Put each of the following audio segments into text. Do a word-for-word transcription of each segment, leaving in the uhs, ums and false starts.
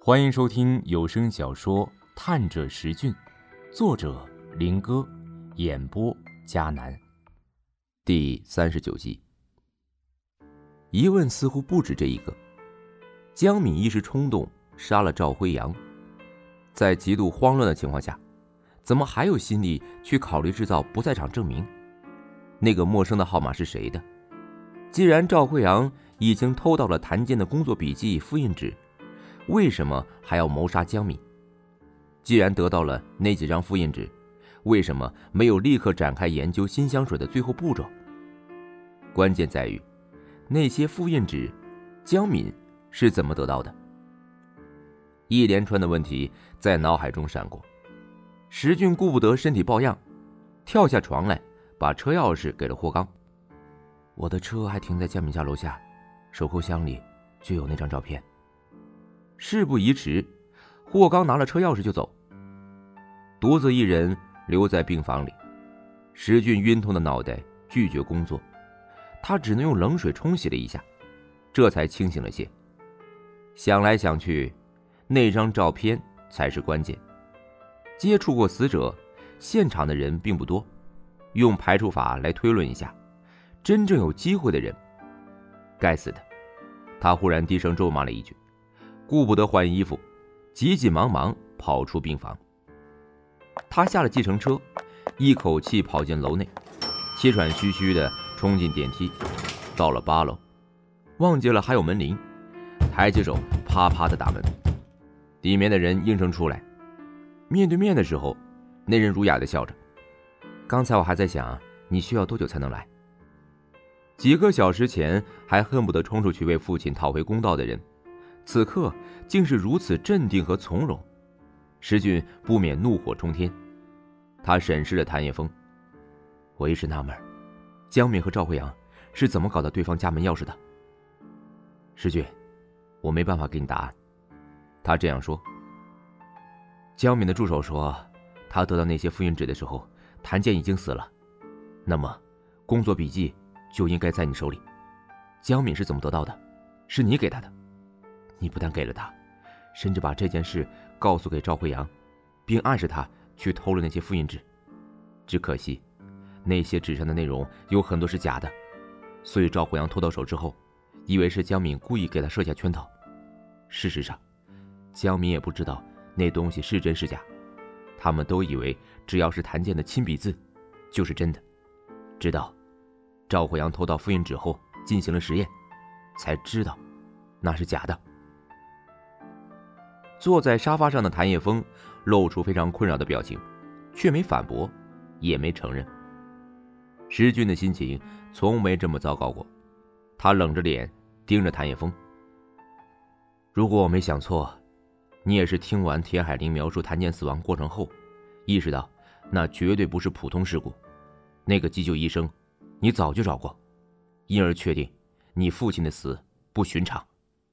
欢迎收听有声小说《探者石俊》，作者林哥，演播迦南。 第三十九集。疑问似乎不止这一个。江敏一时冲动杀了赵辉阳，在极度慌乱的情况下，怎么还有心力去考虑制造不在场证明？那个陌生的号码是谁的？既然赵辉阳已经偷到了谭健的工作笔记复印纸，为什么还要谋杀江敏？既然得到了那几张复印纸，为什么没有立刻展开研究新香水的最后步骤？关键在于那些复印纸，江敏是怎么得到的？一连串的问题在脑海中闪过。石俊顾不得身体抱恙，跳下床来，把车钥匙给了霍刚。我的车还停在江敏家楼下，手扣箱里就有那张照片。事不宜迟，霍刚拿了车钥匙就走，独自一人留在病房里。石俊晕痛的脑袋拒绝工作，他只能用冷水冲洗了一下，这才清醒了些。想来想去，那张照片才是关键。接触过死者，现场的人并不多，用排除法来推论一下，真正有机会的人，该死的！他忽然低声咒骂了一句，顾不得换衣服，急急忙忙跑出病房。他下了计程车，一口气跑进楼内，气喘吁吁地冲进电梯，到了八楼，忘记了还有门铃，抬起手啪啪地打门。里面的人应声出来，面对面的时候，那人儒雅地笑着：“刚才我还在想，你需要多久才能来？”几个小时前还恨不得冲出去为父亲讨回公道的人，此刻竟是如此镇定和从容。石俊不免怒火冲天，他审视了谭叶枫：“我一直纳闷，江敏和赵慧阳是怎么搞到对方家门钥匙的？”石俊，我没办法给你答案。他这样说。江敏的助手说，他得到那些复印纸的时候，谭健已经死了，那么工作笔记就应该在你手里。江敏是怎么得到的？是你给他的。你不但给了他，甚至把这件事告诉给赵慧阳，并暗示他去偷了那些复印纸。只可惜那些纸上的内容有很多是假的，所以赵慧阳偷到手之后，以为是江敏故意给他设下圈套。事实上江敏也不知道那东西是真是假，他们都以为只要是谭健的亲笔字就是真的，直到赵慧阳偷到复印纸后进行了实验，才知道那是假的。坐在沙发上的谭叶枫露出非常困扰的表情，却没反驳，也没承认。石俊的心情从没这么糟糕过，他冷着脸盯着谭叶枫：“如果我没想错，你也是听完田海玲描述谭健死亡过程后，意识到那绝对不是普通事故，那个急救医生你早就找过，因而确定你父亲的死不寻常。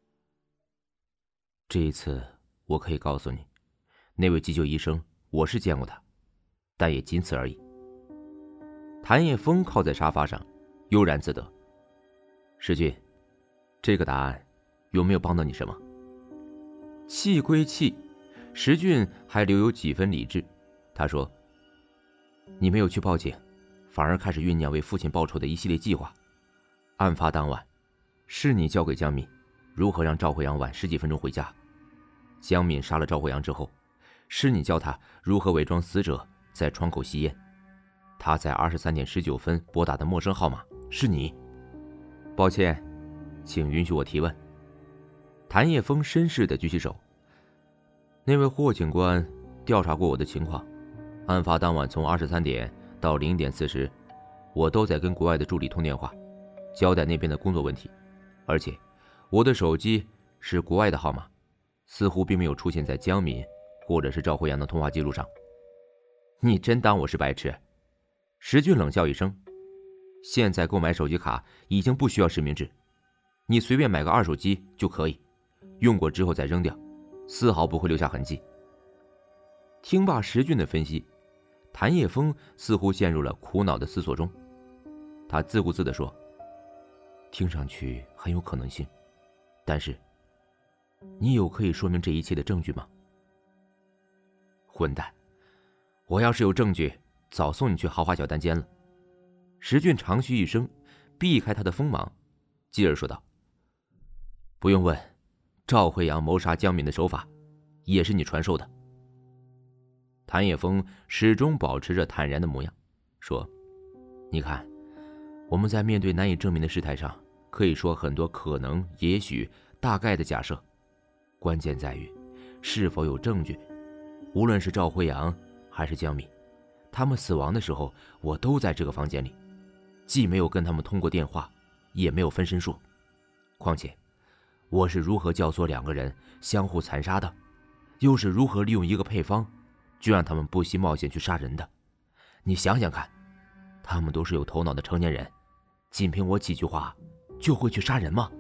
这一次我可以告诉你，那位急救医生我是见过他，但也仅此而已。”谭叶枫靠在沙发上悠然自得：“石俊，这个答案有没有帮到你什么？”气归气，石俊还留有几分理智。他说：“你没有去报警，反而开始酝酿为父亲报仇的一系列计划。案发当晚，是你教给江敏如何让赵慧阳晚十几分钟回家。江敏杀了赵慧阳之后，是你教他如何伪装死者在窗口吸烟。他在二十三点十九分拨打的陌生号码是你。抱歉，请允许我提问。”谭叶枫绅士地举起手：“那位霍警官调查过我的情况，案发当晚从二十三点到零点四十，我都在跟国外的助理通电话，交代那边的工作问题，而且我的手机是国外的号码，似乎并没有出现在江敏或者是赵慧阳的通话记录上。”“你真当我是白痴？”石俊冷笑一声：“现在购买手机卡已经不需要实名制，你随便买个二手机就可以，用过之后再扔掉，丝毫不会留下痕迹。”听罢石俊的分析，谭叶枫似乎陷入了苦恼的思索中。他自顾自地说：“听上去很有可能性，但是你有可以说明这一切的证据吗？混蛋，我要是有证据，早送你去豪华小单间了。石俊长吁一声，避开他的锋芒，继而说道：不用问，赵辉阳谋杀江敏的手法也是你传授的。谭野峰始终保持着坦然的模样，说：你看，我们在面对难以证明的事态上，可以说很多可能、也许、大概的假设，关键在于是否有证据。无论是赵辉阳还是江敏，他们死亡的时候，我都在这个房间里，既没有跟他们通过电话，也没有分身术。况且我是如何教唆两个人相互残杀的，又是如何利用一个配方就让他们不惜冒险去杀人的。你想想看，他们都是有头脑的成年人，仅凭我几句话就会去杀人吗？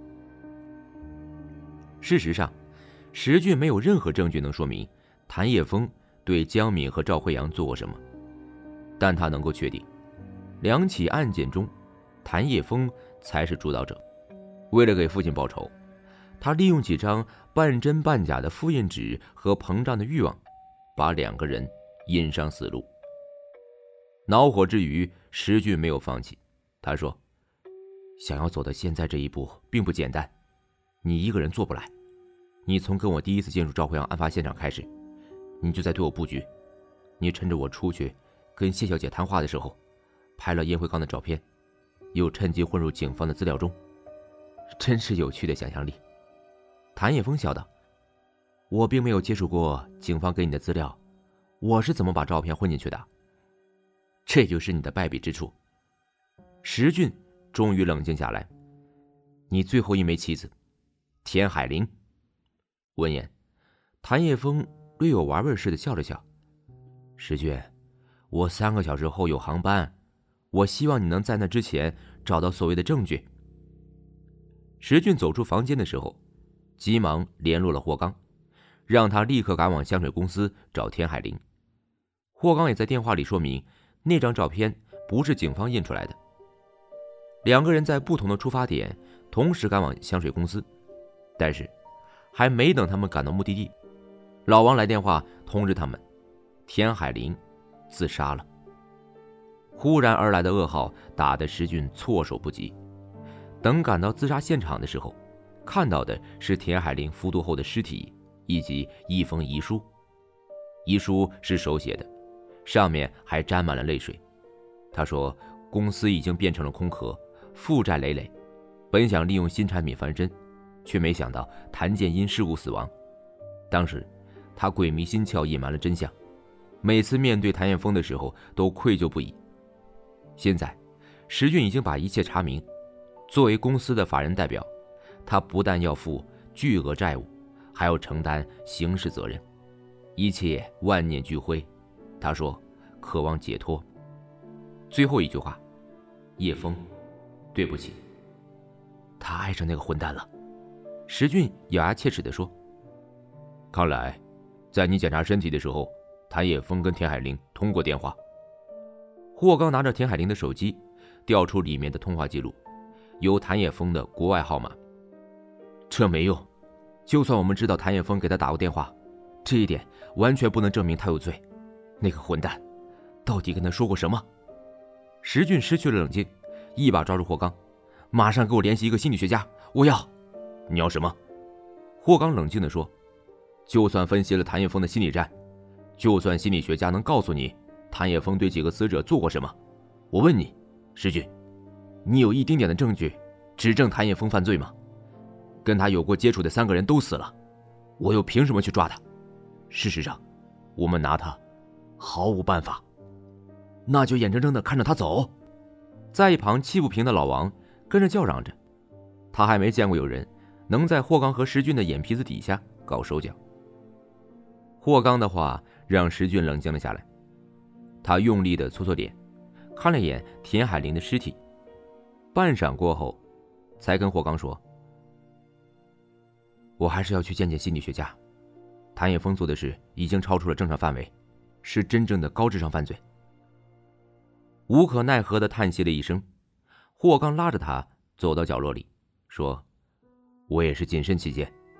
事实上，石俊没有任何证据能说明谭叶峰对江敏和赵慧阳做过什么，但他能够确定，两起案件中，谭叶峰才是主导者。为了给父亲报仇，他利用几张半真半假的复印纸和膨胀的欲望，把两个人引上死路。恼火之余，石俊没有放弃。他说：想要走到现在这一步并不简单，你一个人做不来。你从跟我第一次进入赵慧阳案发现场开始，你就在对我布局。你趁着我出去跟谢小姐谈话的时候，拍了燕辉刚的照片，又趁机混入警方的资料中。真是有趣的想象力。谭叶峰笑道：我并没有接触过警方给你的资料，我是怎么把照片混进去的？这就是你的败笔之处。石俊终于冷静下来。你最后一枚棋子，田海玲。闻言，谭叶峰略有玩味似的笑了笑。石俊，我三个小时后有航班，我希望你能在那之前找到所谓的证据。石俊走出房间的时候，急忙联络了霍刚，让他立刻赶往香水公司找田海玲。霍刚也在电话里说明，那张照片不是警方印出来的。两个人在不同的出发点，同时赶往香水公司，但是还没等他们赶到目的地，老王来电话通知他们，田海玲自杀了。忽然而来的噩耗打得石俊措手不及。等赶到自杀现场的时候，看到的是田海玲服毒后的尸体以及一封遗书。遗书是手写的，上面还沾满了泪水。他说公司已经变成了空壳，负债累累，本想利用新产品翻身，却没想到谭健因事故死亡。当时他鬼迷心窍，隐瞒了真相，每次面对谭艳峰的时候都愧疚不已。现在石俊已经把一切查明，作为公司的法人代表，他不但要负巨额债务，还要承担刑事责任，一切万念俱灰。他说渴望解脱。最后一句话，叶枫，对不起。他爱上那个混蛋了。石俊咬牙切齿地说。看来在你检查身体的时候，谭叶枫跟田海玲通过电话。霍刚拿着田海玲的手机，调出里面的通话记录，有谭叶枫的国外号码。这没用，就算我们知道谭叶枫给他打过电话，这一点完全不能证明他有罪。那个混蛋到底跟他说过什么？石俊失去了冷静，一把抓住霍刚，马上给我联系一个心理学家，我要。你要什么？霍刚冷静地说，就算分析了谭叶枫的心理战，就算心理学家能告诉你谭叶枫对几个死者做过什么，我问你，石俊，你有一丁点的证据指证谭叶枫犯罪吗？跟他有过接触的三个人都死了，我又凭什么去抓他？事实上，我们拿他毫无办法。那就眼睁睁地看着他走。在一旁气不平的老王跟着叫嚷着，他还没见过有人能在霍刚和石俊的眼皮子底下搞手脚。霍刚的话让石俊冷静了下来，他用力地搓搓脸，看了一眼田海玲的尸体，半晌过后才跟霍刚说，我还是要去见见心理学家，谭叶枫做的事已经超出了正常范围，是真正的高智商犯罪。无可奈何地叹息了一声，霍刚拉着他走到角落里，说，我也是谨慎起见，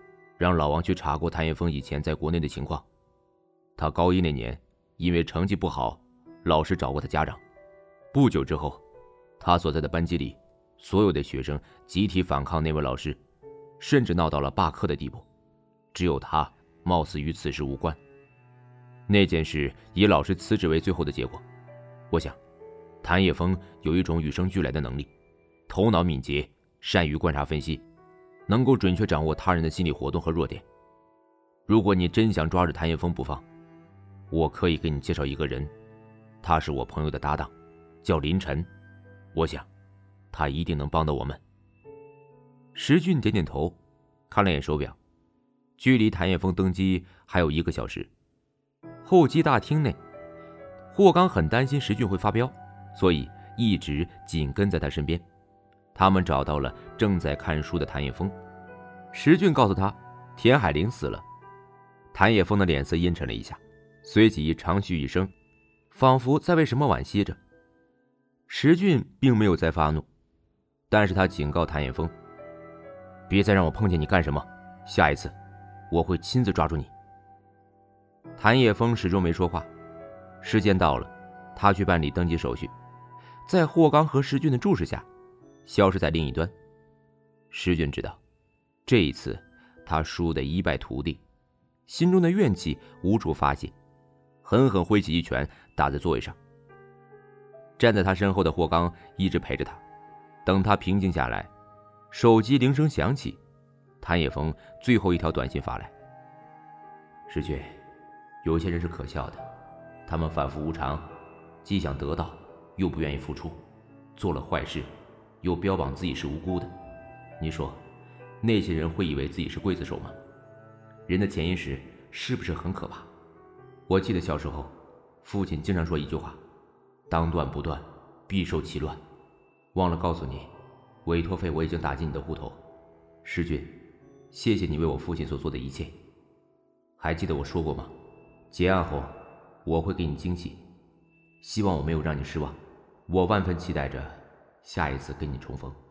让老王去查过谭叶峰以前在国内的情况。他高一那年因为成绩不好，老师找过他家长。不久之后，他所在的班级里所有的学生集体反抗那位老师，甚至闹到了罢课的地步。只有他貌似与此事无关。那件事以老师辞职为最后的结果。我想谭叶峰有一种与生俱来的能力，头脑敏捷，善于观察分析，能够准确掌握他人的心理活动和弱点。如果你真想抓着谭叶峰不放，我可以给你介绍一个人，他是我朋友的搭档，叫林晨，我想他一定能帮到我们。石俊点点头，看了眼手表，距离谭叶峰登机还有一个小时。候机大厅内，霍刚很担心石俊会发飙，所以一直紧跟在他身边。他们找到了正在看书的谭叶峰，石俊告诉他田海玲死了。谭叶峰的脸色阴沉了一下，随即长吁一声，仿佛在为什么惋惜着。石俊并没有再发怒，但是他警告谭叶峰，别再让我碰见你干什么，下一次我会亲自抓住你。谭叶峰始终没说话。时间到了，他去办理登记手续，在霍刚和石俊的注视下消失在另一端。石俊知道这一次他输得一败涂地，心中的怨气无处发泄，狠狠挥起一拳打在座位上。站在他身后的霍刚一直陪着他，等他平静下来，手机铃声响起，谭叶峰最后一条短信发来：石俊，有些人是可笑的，他们反复无常，既想得到又不愿意付出，做了坏事又标榜自己是无辜的。你说那些人会以为自己是刽子手吗？人的潜意识是不是很可怕？我记得小时候父亲经常说一句话，当断不断，必受其乱。忘了告诉你，委托费我已经打进你的户头。石俊，谢谢你为我父亲所做的一切。还记得我说过吗？结案后我会给你惊喜，希望我没有让你失望，我万分期待着下一次跟你重逢。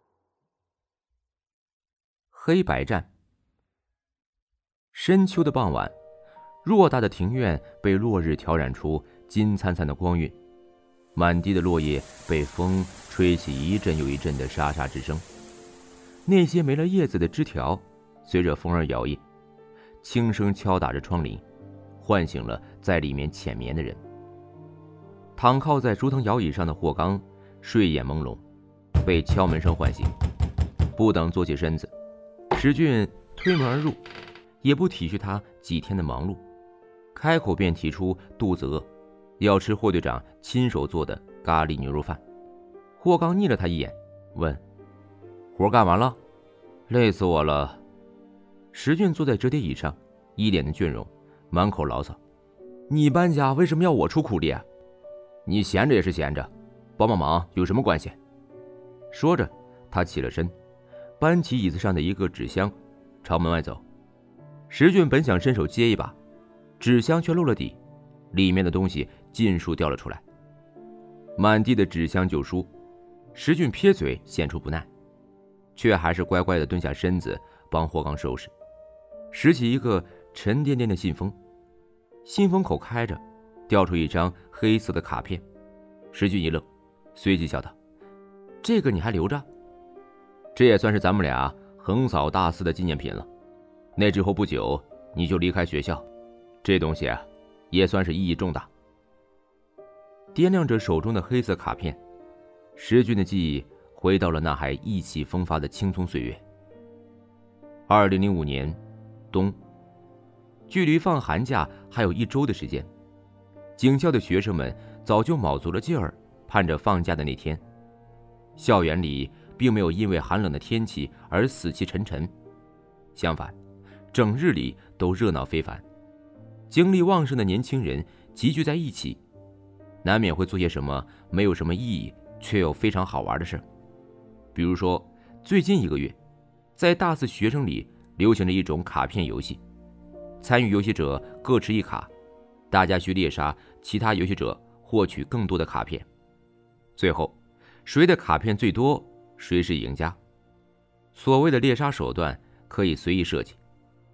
黑白战。深秋的傍晚，偌大的庭院被落日调染出金灿灿的光晕，满地的落叶被风吹起一阵又一阵的沙沙之声。那些没了叶子的枝条随着风儿摇曳，轻声敲打着窗棂，唤醒了在里面浅眠的人。躺靠在竹藤摇椅上的霍刚睡眼朦胧，被敲门声唤醒，不等坐起身子，石俊推门而入，也不体恤他几天的忙碌，开口便提出肚子饿，要吃霍队长亲手做的咖喱牛肉饭。霍刚睨了他一眼，问：活干完了？累死我了。石俊坐在折叠椅上，一脸的倦容，满口牢骚：你搬家为什么要我出苦力啊？你闲着也是闲着，帮帮忙有什么关系？说着他起了身，搬起椅子上的一个纸箱，朝门外走。石俊本想伸手接一把，纸箱却漏了底，里面的东西尽数掉了出来，满地的纸箱旧书。石俊撇嘴显出不耐，却还是乖乖地蹲下身子帮霍刚收拾，拾起一个沉甸甸的信封，信封口开着，掉出一张黑色的卡片。石俊一愣，随即笑道：这个你还留着？这也算是咱们俩横扫大四的纪念品了。那之后不久你就离开学校，这东西啊也算是意义重大。掂量着手中的黑色卡片，石俊的记忆回到了那还意气风发的青葱岁月。二零零五年冬，距离放寒假还有一周的时间，警校的学生们早就卯足了劲儿，盼着放假的那天。校园里并没有因为寒冷的天气而死气沉沉，相反，整日里都热闹非凡。精力旺盛的年轻人集聚在一起，难免会做些什么没有什么意义却又非常好玩的事。比如说，最近一个月，在大四学生里流行着一种卡片游戏，参与游戏者各持一卡，大家去猎杀其他游戏者，获取更多的卡片，最后谁的卡片最多，谁是赢家。所谓的猎杀手段可以随意设计，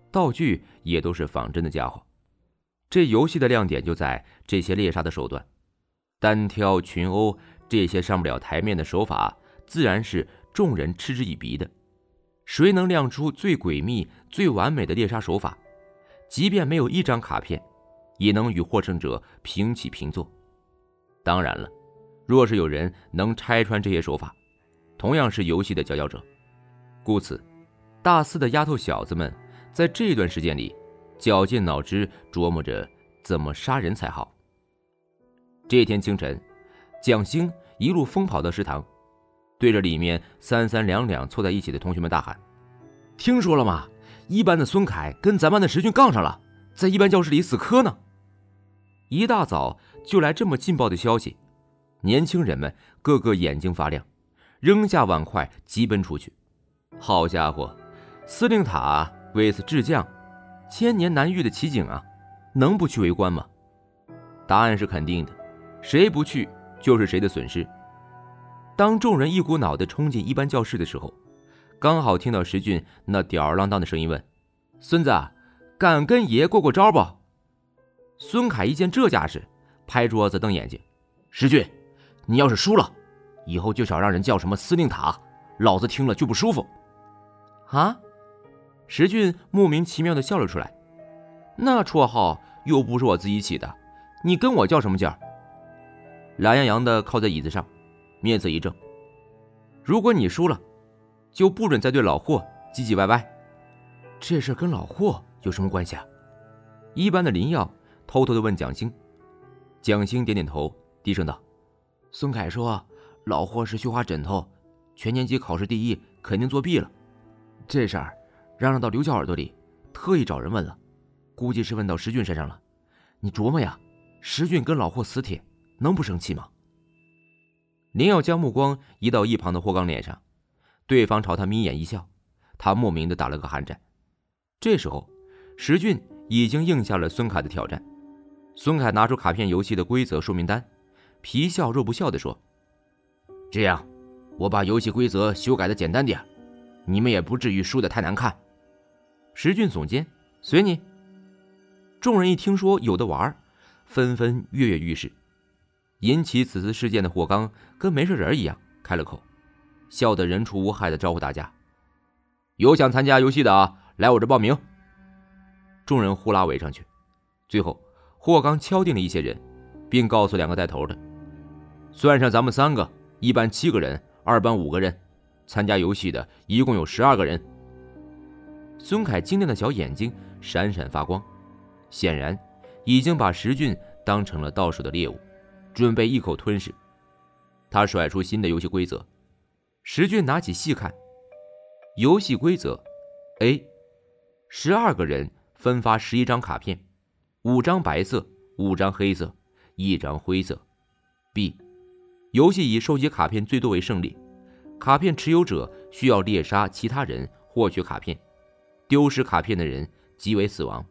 道具也都是仿真的家伙。这游戏的亮点就在这些猎杀的手段，单挑、群殴这些上不了台面的手法，自然是众人嗤之以鼻的。谁能亮出最诡秘、最完美的猎杀手法，即便没有一张卡片，也能与获胜者平起平坐。当然了，若是有人能拆穿这些手法，同样是游戏的佼佼者。故此，大四的丫头小子们在这段时间里绞尽脑汁琢磨着怎么杀人才好。这天清晨，蒋兴一路疯跑到食堂，对着里面三三两两凑在一起的同学们大喊：听说了吗？一班的孙凯跟咱班的石俊杠上了，在一班教室里死磕呢。一大早就来这么劲爆的消息，年轻人们个个眼睛发亮，扔下碗筷急奔出去。好家伙，司令塔为此智将，千年难遇的奇景啊，能不去围观吗？答案是肯定的，谁不去就是谁的损失。当众人一股脑地冲进一班教室的时候，刚好听到石俊那吊儿郎当的声音问：孙子，敢跟爷过过招不？孙凯一见这架势，拍桌子瞪眼睛：石俊，你要是输了，以后就少让人叫什么司令塔，老子听了就不舒服。啊？石俊莫名其妙地笑了出来，那绰号又不是我自己起的，你跟我较什么劲儿？懒洋洋地靠在椅子上，面色一正：如果你输了，就不准再对老霍唧唧歪歪。这事跟老霍有什么关系啊？一班的林耀偷偷地问蒋兴。蒋兴点点头，低声道：孙凯说老霍是绣花枕头，全年级考试第一，肯定作弊了。这事儿嚷嚷到刘教耳朵里，特意找人问了，估计是问到石俊身上了。你琢磨呀，石俊跟老霍死铁，能不生气吗？林耀将目光移到一旁的霍刚脸上，对方朝他眯眼一笑，他莫名的打了个寒战。这时候石俊已经应下了孙凯的挑战。孙凯拿出卡片游戏的规则说明单，皮笑肉不笑地说：这样，我把游戏规则修改的简单点，你们也不至于输得太难看。石俊耸肩：随你。众人一听说有的玩，纷纷跃跃欲试。引起此次事件的霍刚跟没事人一样开了口，笑得人畜无害的招呼大家：有想参加游戏的啊，来我这报名。众人呼啦围上去，最后霍刚敲定了一些人，并告诉两个带头的：算上咱们三个，一班七个人，二班五个人，参加游戏的一共有十二个人。孙凯晶亮的小眼睛闪闪发光，显然已经把石俊当成了到手的猎物，准备一口吞噬。他甩出新的游戏规则，石俊拿起细看。游戏规则 A， 十二个人分发十一张卡片，五张白色，五张黑色，一张灰色。 B， 游戏以收集卡片最多为胜利，卡片持有者需要猎杀其他人获取卡片，丢失卡片的人即为死亡。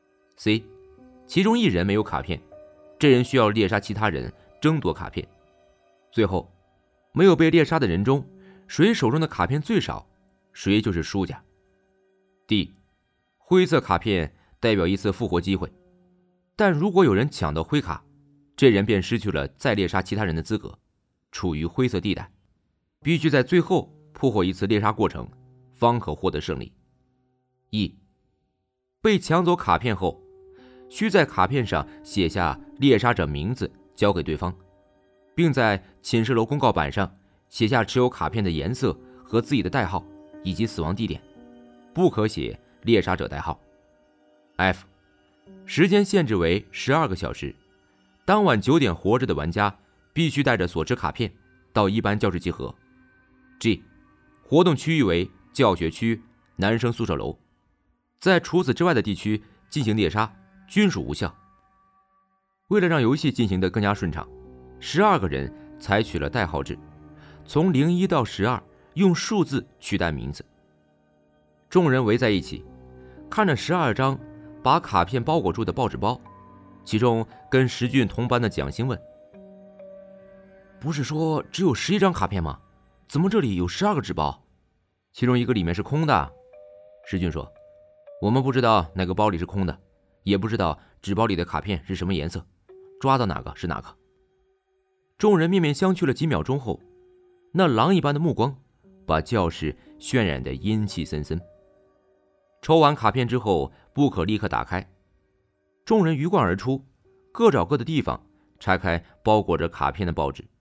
C， 其中一人没有卡片，这人需要猎杀其他人争夺卡片。最后，没有被猎杀的人中，谁手中的卡片最少，谁就是输家。 D， 灰色卡片代表一次复活机会，但如果有人抢到灰卡，这人便失去了再猎杀其他人的资格，处于灰色地带，必须在最后破获一次猎杀过程，方可获得胜利。 E， 被抢走卡片后，需在卡片上写下猎杀者名字交给对方，并在寝室楼公告板上写下持有卡片的颜色和自己的代号以及死亡地点，不可写猎杀者代号。 F， 时间限制为十二个小时，当晚九点活着的玩家必须带着所持卡片到一班教室集合。 G， 活动区域为教学区、男生宿舍楼，在除此之外的地区进行猎杀均属无效。为了让游戏进行得更加顺畅，十二个人采取了代号制，从零一到十二用数字取代名字。众人围在一起，看着十二张把卡片包裹住的报纸包，其中跟石俊同班的蒋兴问：不是说只有十一张卡片吗？怎么这里有十二个纸包？其中一个里面是空的。石俊说： 我们不知道哪个包里是空的，也不知道纸包里的卡片是什么颜色，抓到哪个是哪个。众人面面相觑了几秒钟后，那狼一般的目光把教室渲染得阴气森森。抽完卡片之后，不可立刻打开，众人鱼贯而出，各找各的地方拆开包裹着卡片的报纸。